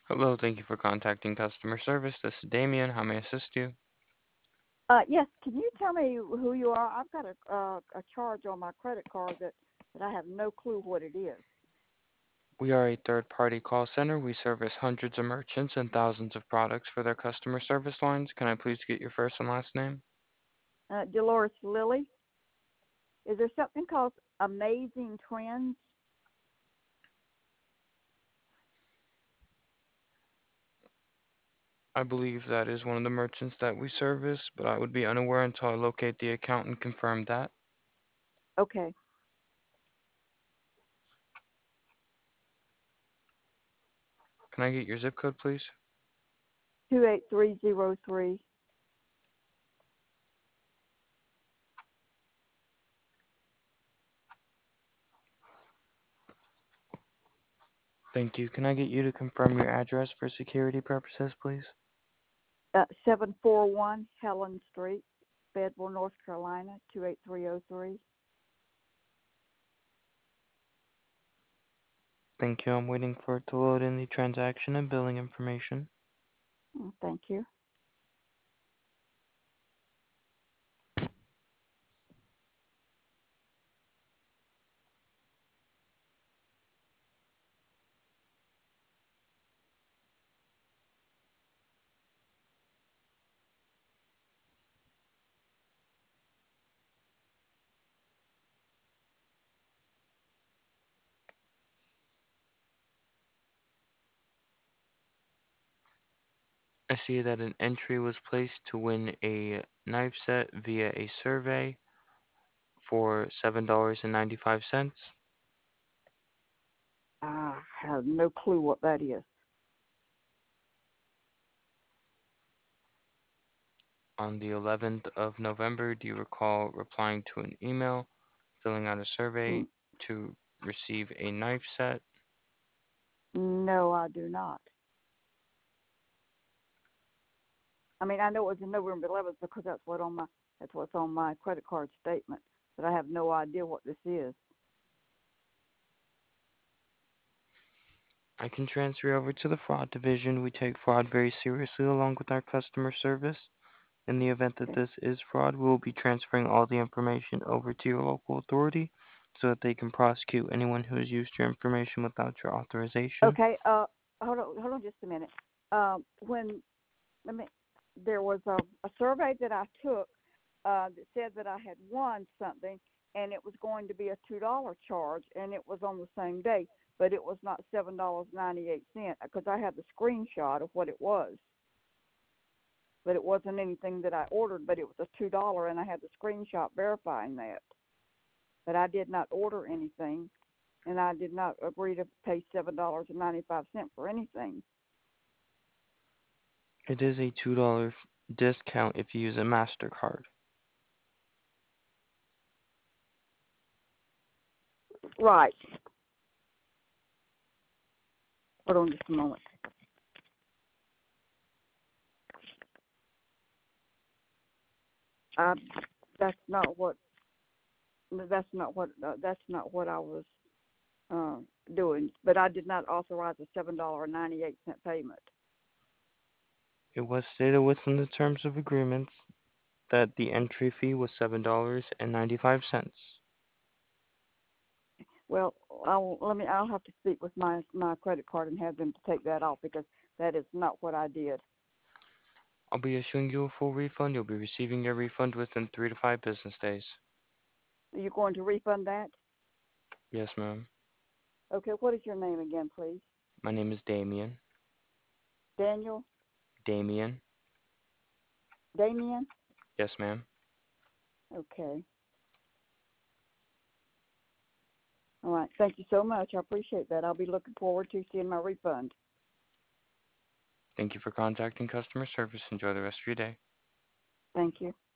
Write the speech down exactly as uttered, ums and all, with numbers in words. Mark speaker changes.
Speaker 1: Hello, thank you for contacting customer service. This is Damien. How may I assist you?
Speaker 2: Uh, yes, can you tell me who you are? I've got a uh, a charge on my credit card that, that I have no clue what it is.
Speaker 1: We are a third-party call center. We service hundreds of merchants and thousands of products for their customer service lines. Can I please get your first and last name?
Speaker 2: Uh, Dolores Lilly, is there something called Amazing Trends?
Speaker 1: I believe that is one of the merchants that we service, but I would be unaware until I locate the account and confirm that.
Speaker 2: Okay,
Speaker 1: Can I get your zip code, please?
Speaker 2: two eight three zero three.
Speaker 1: Thank you. Can I get you to confirm your address for security purposes, please?
Speaker 2: Uh, seven four one Helen Street, Fayetteville, North Carolina, two eight three zero three.
Speaker 1: Thank you. I'm waiting for it to load in the transaction and billing information.
Speaker 2: Mm, thank you.
Speaker 1: I see that an entry was placed to win a knife set via a survey for seven dollars and ninety-five cents.
Speaker 2: I have no clue what that is.
Speaker 1: On the eleventh of November, do you recall replying to an email, filling out a survey
Speaker 2: Mm,
Speaker 1: to receive a knife set?
Speaker 2: no, I do not. I mean, I know it was in November eleventh because that's what on my that's what's on my credit card statement, but I have no idea what this is.
Speaker 1: I can transfer you over to the fraud division. We take fraud very seriously along with our customer service. In the event that
Speaker 2: Okay.
Speaker 1: this is fraud, we will be transferring all the information over to your local authority so that they can prosecute anyone who has used your information without your authorization.
Speaker 2: Okay. Uh, hold on, hold on, just a minute. Um, when let me, there was a, a survey that I took uh, that said that I had won something, and it was going to be a two dollar charge, and it was on the same day, but it was not seven dollars ninety eight cent because I had the screenshot of what it was, but it wasn't anything that I ordered, but it was a two dollar, and I had the screenshot verifying that. But I did not order anything, and I did not agree to pay seven dollars and ninety five cent for anything.
Speaker 1: It is a two dollar discount if you use a MasterCard.
Speaker 2: Right. Hold on just a moment. I, that's not what. That's not what. Uh, that's not what I was uh, doing. But I did not authorize a seven dollar and ninety eight cent payment.
Speaker 1: It was stated within the terms of agreements that the entry fee was seven dollars and ninety-five cents.
Speaker 2: Well, I'll let me. I'll have to speak with my my credit card and have them to take that off because that is not what I did.
Speaker 1: I'll be issuing you a full refund. You'll be receiving your refund within three to five business days.
Speaker 2: Are you going to refund that?
Speaker 1: Yes, ma'am.
Speaker 2: Okay. What is your name again, please?
Speaker 1: My name is Damien.
Speaker 2: Daniel.
Speaker 1: Damien.
Speaker 2: Damien.
Speaker 1: Yes, ma'am.
Speaker 2: Okay. All right. Thank you so much. I appreciate that. I'll be looking forward to seeing my refund.
Speaker 1: Thank you for contacting customer service. Enjoy the rest of your day.
Speaker 2: Thank you.